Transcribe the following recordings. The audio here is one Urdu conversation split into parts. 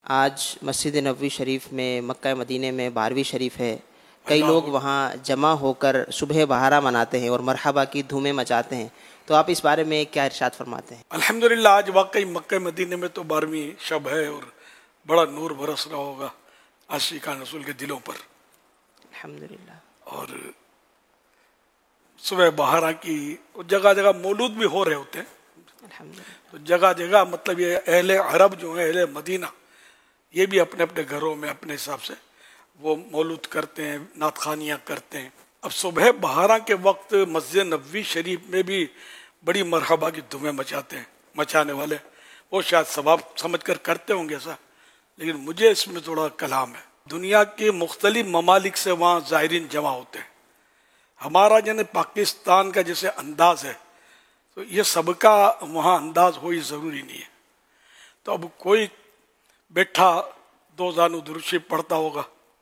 آج مسجد نبوی شریف میں مکہ مدینے میں 12ویں شریف ہے. کئی لوگ وہاں جمع ہو کر صبح بہارا مناتے ہیں اور مرحبا کی دھومیں مچاتے ہیں. تو آپ اس بارے میں کیا ارشاد فرماتے ہیں؟ الحمدللہ آج واقعی مکہ مدینے میں تو 12ویں شب ہے اور بڑا نور برس رہا ہوگا عاشقان رسول کے دلوں پر. الحمدللہ. اور صبح بہارا کی جگہ جگہ مولود بھی ہو رہے ہوتے ہیں. الحمدللہ. تو جگہ جگہ مطلب یہ اہل عرب جو ہیں، اہل مدینہ، یہ بھی اپنے اپنے گھروں میں اپنے حساب سے وہ مولود کرتے ہیں، نعت خوانیاں کرتے ہیں. اب صبح بہارا کے وقت مسجد نبوی شریف میں بھی بڑی مرحبا کی دھومیں مچاتے ہیں. مچانے والے وہ شاید ثواب سمجھ کر کرتے ہوں گے ایسا، لیکن مجھے اس میں تھوڑا کلام ہے. دنیا کے مختلف ممالک سے وہاں زائرین جمع ہوتے ہیں. ہمارا جن پاکستان کا جیسے انداز ہے تو یہ سب کا وہاں انداز ہو ہی ضروری نہیں ہے. تو اب کوئی بیٹھا دو زانو درود شریف پڑھتا ہوگا،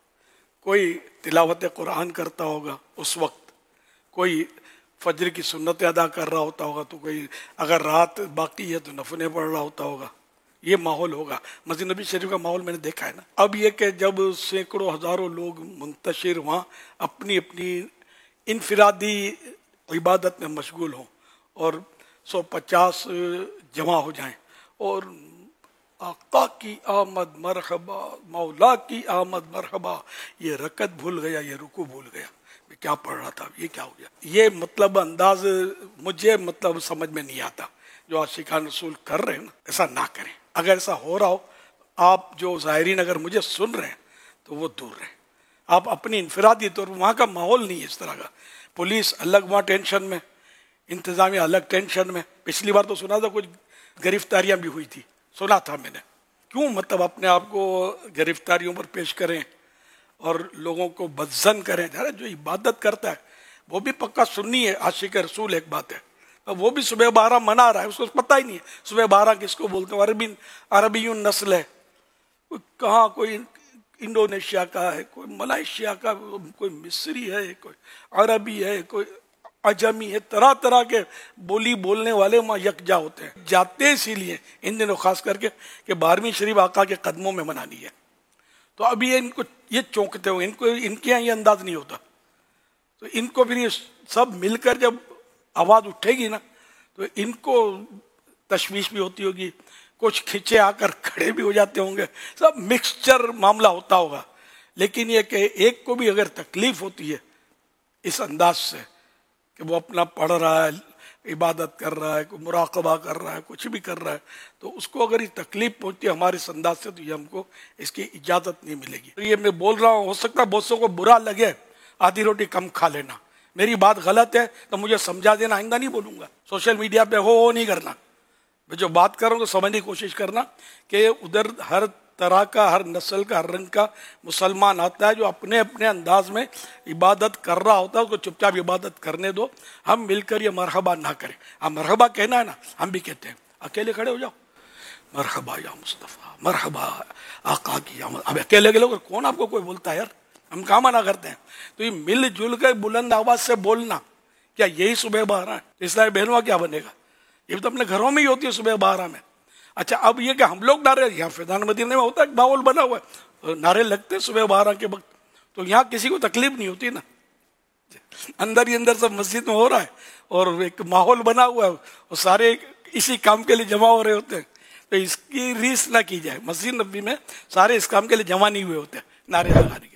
کوئی تلاوت قرآن کرتا ہوگا اس وقت، کوئی فجر کی سنت ادا کر رہا ہوتا ہوگا، تو کوئی اگر رات باقی ہے تو نفلیں پڑھ رہا ہوتا ہوگا. یہ ماحول ہوگا. مسجد نبی شریف کا ماحول میں نے دیکھا ہے نا. اب یہ کہ جب سینکڑوں ہزاروں لوگ منتشر وہاں اپنی اپنی انفرادی عبادت میں مشغول ہوں اور 150 جمع ہو جائیں اور آقا کی آمد مرحبا، مولا کی آمد مرحبا، یہ رکعت بھول گیا، یہ رکوع بھول گیا، میں کیا پڑھ رہا تھا، یہ کیا ہو گیا. یہ مطلب انداز مجھے مطلب سمجھ میں نہیں آتا. جو عاشقان رسول کر رہے ہیں نا، ایسا نہ کریں. اگر ایسا ہو رہا ہو، آپ جو زائرین اگر مجھے سن رہے ہیں تو وہ دور رہیں. آپ اپنی انفرادی طور پر، وہاں کا ماحول نہیں ہے اس طرح کا. پولیس الگ وہاں ٹینشن میں، انتظامیہ الگ ٹینشن میں. پچھلی بار تو سنا تھا کچھ گرفتاریاں بھی ہوئی تھی، سنا تھا میں نے. کیوں مطلب اپنے آپ کو گرفتاریوں پر پیش کریں اور لوگوں کو بدظن کریں. جو عبادت کرتا ہے وہ بھی پکا سنی ہے، عاشق رسول ایک بات ہے. وہ بھی صبح بہارا منا رہا ہے، اس کو پتہ ہی نہیں ہے صبح بہارا کس کو بولتے ہیں. عربی نسل ہے، کہاں کوئی انڈونیشیا کا ہے، کوئی ملائیشیا کا، کوئی مصری ہے، کوئی عربی ہے، کوئی عجمی ہے. طرح طرح کے بولی بولنے والے وہاں یکجا ہوتے ہیں. جاتے اسی لیے ان دنوں خاص کر کے کہ 12ویں شریف آقا کے قدموں میں منانی ہے. تو اب یہ ان کو یہ چونکتے ہوئے ان کے یہاں یہ انداز نہیں ہوتا. تو ان کو پھر یہ سب مل کر جب آواز اٹھے گی نا تو ان کو تشویش بھی ہوتی ہوگی، کچھ کھچے آ کر کھڑے بھی ہو جاتے ہوں گے، سب مکسچر معاملہ ہوتا ہوگا. لیکن یہ کہ ایک کو بھی اگر تکلیف ہوتی ہے اس انداز سے کہ وہ اپنا پڑھ رہا ہے، عبادت کر رہا ہے، کوئی مراقبہ کر رہا ہے، کچھ بھی کر رہا ہے، تو اس کو اگر یہ تکلیف پہنچتی ہے ہمارے اس انداز سے، تو یہ ہم کو اس کی اجازت نہیں ملے گی. یہ میں بول رہا ہوں، ہو سکتا ہے بہت کو برا لگے، آدھی روٹی کم کھا لینا. میری بات غلط ہے تو مجھے سمجھا دینا، آئندہ نہیں بولوں گا. سوشل میڈیا پہ ہو نہیں کرنا. میں جو بات کر رہا ہوں تو سمجھنے کی کوشش کرنا کہ ادھر ہر طرح کا، ہر نسل کا، ہر رنگ کا مسلمان آتا ہے جو اپنے اپنے انداز میں عبادت کر رہا ہوتا ہے. اس کو چپ چاپ عبادت کرنے دو. ہم مل کر یہ مرحبا نہ کریں. ہم مرحبا کہنا ہے نا، ہم بھی کہتے ہیں. اکیلے کھڑے ہو جاؤ، مرحبا یا مصطفیٰ، مرحبا آقا کی آمد. اب اکیلے کے لوگ کون آپ کو کوئی بولتا ہے یار، ہم کہاں منع کرتے ہیں. تو یہ مل جل کر بلند آواز سے بولنا، کیا یہی صبح بہارا ہے؟ اسلامی بہنوں کیا بنے گا؟ یہ تو اپنے گھروں میں ہی ہوتی ہے صبح بہارا میں. اچھا اب یہ کہ ہم لوگ نعرے، یہاں فیضان مدینے میں ہوتا ہے ماحول بنا ہوا ہے، نعرے لگتے ہیں صبح بہارا کے وقت، تو یہاں کسی کو تکلیف نہیں ہوتی نا. اندر ہی اندر سب مسجد میں ہو رہا ہے اور ایک ماحول بنا ہوا ہے اور سارے اسی کام کے لیے جمع ہو رہے ہوتے ہیں. تو اس کی ریس نہ کی جائے. مسجد نبوی میں سارے اس کام کے لیے جمع نہیں ہوئے ہوتے نعرے لگانے کے.